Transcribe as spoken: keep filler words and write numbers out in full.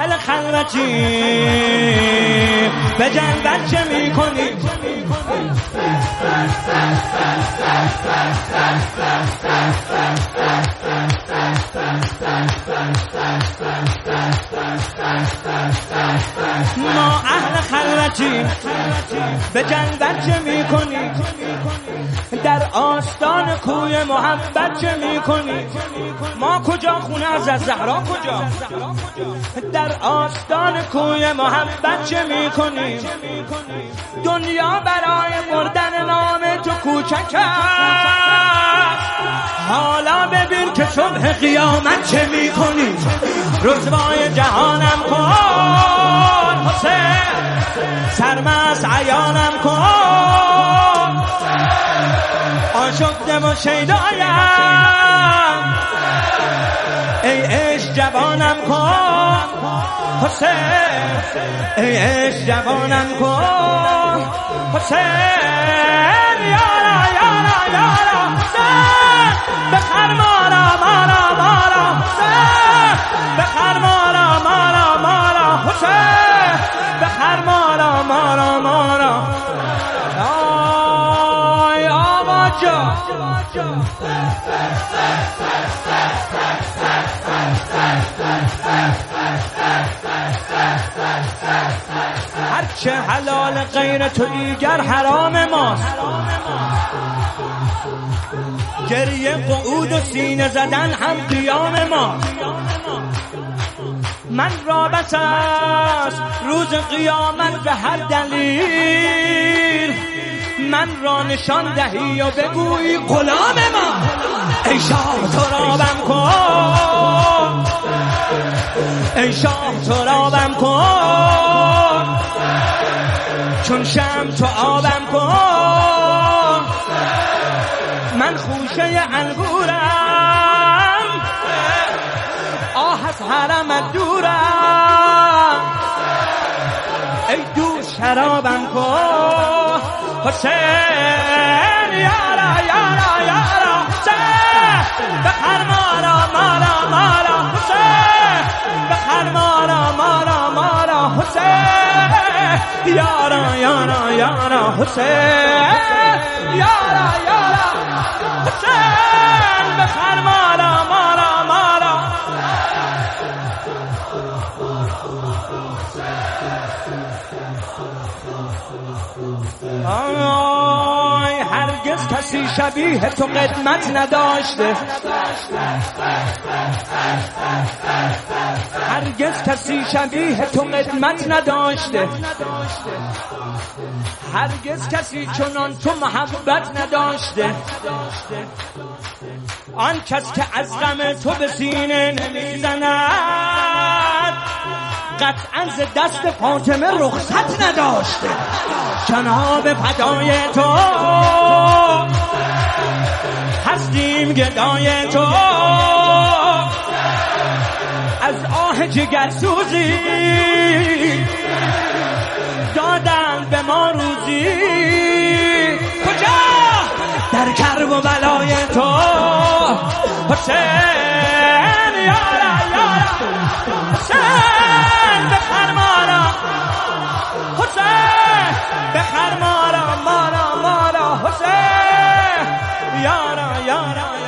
اهل خلوتی به جنبت چه میکنی؟ ما اهل خلوتی به جنبت چه میکنی؟ در آستان کوی محبت چه میکنی؟ ما کجا؟ خونه از زهرا کجا؟ در آستان کوی محبت چه میکنی؟ دنیا برای مردن نام تو کوچک است، حالا ببین که صبح قیامت چه میکنی؟ رسوای جهانم کن حسین، سرمست عیانم کن، آشفته و شیدایم، ای عشق جوانم کن حسین، ای عشق جوانم کن حسین، یارا یارا یارا حسین، بخر مارا مارا مارا حسین، بخر مارا مارا مارا حسین، بخر مارا مارا مارا. آی آقا جان هرچه حلال غیر تو دیگر حرام ماست، گریه قعود و سینه زدن هم قیام ما. من را بس است روز قیامت به هر دلیل، من را نشان دهی و بگویی غلام ما. ای شاه ترابم کن، ای شاه ترابم کن، چون شمع تو آبم کن. من خوشه انگورم، آه از حرمت دورم، ای دوست شرابم کن حسین، یارا یارا یارا حسین، بخر مارا مارا مارا حسین، بخر مارا مارا مارا حسین، یارا یارا یارا حسین، یارا یارا حسین، بخر مارا مارا مارا. آی هرگز کسی شبیه تو قدمت نداشته، هرگز کسی شبیه تو قدمت نداشته، هرگز کسی چنان تو محبت نداشته. آن کس که از غم تو به سینه نمیزند، قطعا ز دست فاطمه رخصت نداشته. جناب فدای تو هستیم، گدای تو از آه جگرسوزی دادن به ما روزی. کجا؟ در کرب و بلای تو حسین، یارا یارا حسین، بخر مارا حسین، بخر مارا مارا مارا حسین، یارا یارا